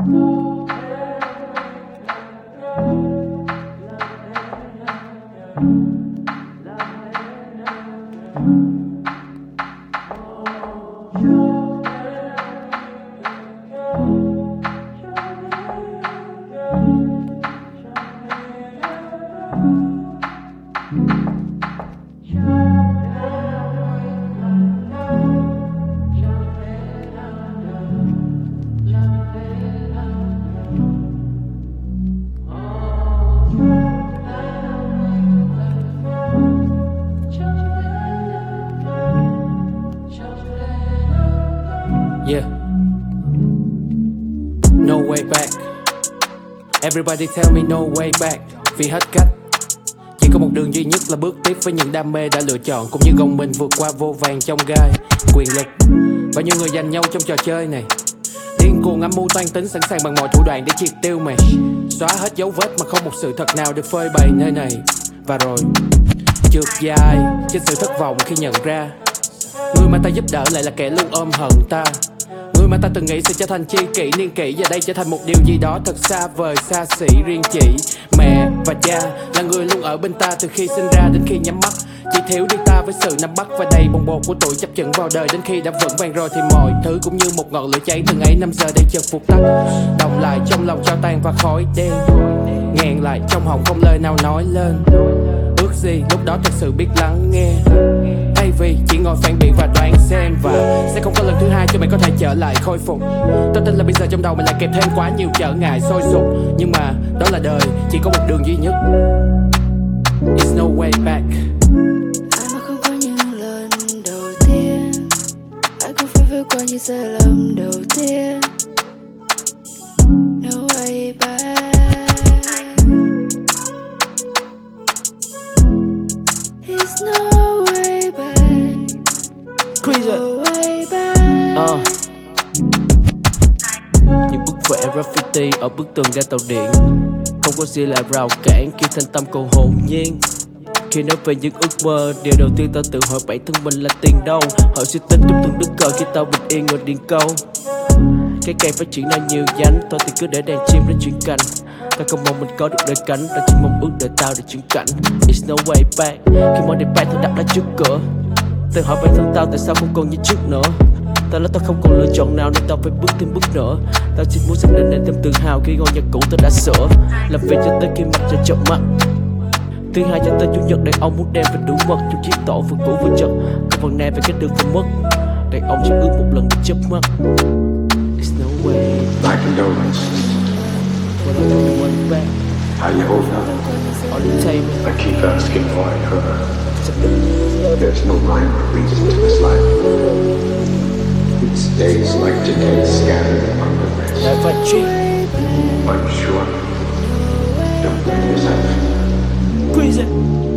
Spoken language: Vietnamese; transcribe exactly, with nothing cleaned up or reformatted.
Yeah. No way back. Everybody tell me no way back. Vì hết cách, chỉ có một đường duy nhất là bước tiếp với những đam mê đã lựa chọn, cũng như gồng mình vượt qua vô vàn chông gai. Quyền lực và những người giành nhau trong trò chơi này, điên cuồng âm mưu toan tính, sẵn sàng bằng mọi thủ đoạn để triệt tiêu mày, xóa hết dấu vết mà không một sự thật nào được phơi bày nơi này. Và rồi trượt dài trên sự thất vọng khi nhận ra người mà ta giúp đỡ lại là kẻ luôn ôm hận ta. Người mà ta từng nghĩ sẽ trở thành tri kỷ niên kỷ, giờ đây trở thành một điều gì đó thật xa vời xa xỉ. Riêng chỉ mẹ và cha là người luôn ở bên ta từ khi sinh ra đến khi nhắm mắt. Chỉ thiếu đi ta với sự nắm bắt và đầy bồng bột của tuổi chấp chững vào đời. Đến khi đã vững vàng rồi thì mọi thứ cũng như một ngọn lửa cháy từng ấy năm giờ đây chợt vụt tắt, đồng lại trong lòng cho tan và khói đen, nghẹn lại trong họng không lời nào nói lên. Ước gì lúc đó thật sự biết lắng nghe, thay vì chỉ ngồi phản biện và đoán xem. Và sẽ không có lần thứ hai cho mày có thể trở lại khôi phục. Tao tin là bây giờ trong đầu mày lại kèm thêm quá nhiều trở ngại sôi sục, nhưng mà đó là đời, chỉ có một đường duy nhất. It's no way back. Ai mà không có những lần đầu tiên, ai cũng phải vượt qua những sai lầm đầu tiên. No way back. It's no way back. Crazy. No way back. uh. Những bức vẽ graffiti ở bức tường ga tàu điện, không có gì là rào cản khi thanh tâm còn hồn nhiên. Khi nói về những ước mơ, điều đầu tiên tao tự hỏi bản thân mình là tiền đâu. Hỏi suy tính trong từng đứt cờ khi tao bình yên ngồi điền câu. Cái cây phát triển ra nhiều nhánh, thôi thì cứ để đàn chim nó chuyển cành. Tao không mong mình có được đôi cánh, tao chỉ mong ước đời tao để chuyển cảnh. It's no way back. Khi mọi điều tao đặt ra trước cửa, tự hỏi bản thân tao tại sao không còn như trước nữa. Tao nói tao không còn lựa chọn nào nên tao phải bước thêm bước nữa. Tao chỉ muốn xác định nên thêm tự hào khi ngôi nhà cũ tao đã sửa. Làm việc cho tới khi mặt trời chợp mắt. Thứ hai cho tới chủ nhật, đàn ông muốn đem về đủ mật trong chiếc tổ vừa cũ vừa chật. Còn phần này về cái đường phải mất, đàn ông chỉ ước một lần để chớp mắt. It's no way. My condolences. But I don't want back. How you holding up? On the table. I keep asking why her. There's no rhyme or reason to this life. It's days like today scattered among the rest. Lại phải chi. Are you sure? Don't blame yourself. Crazy.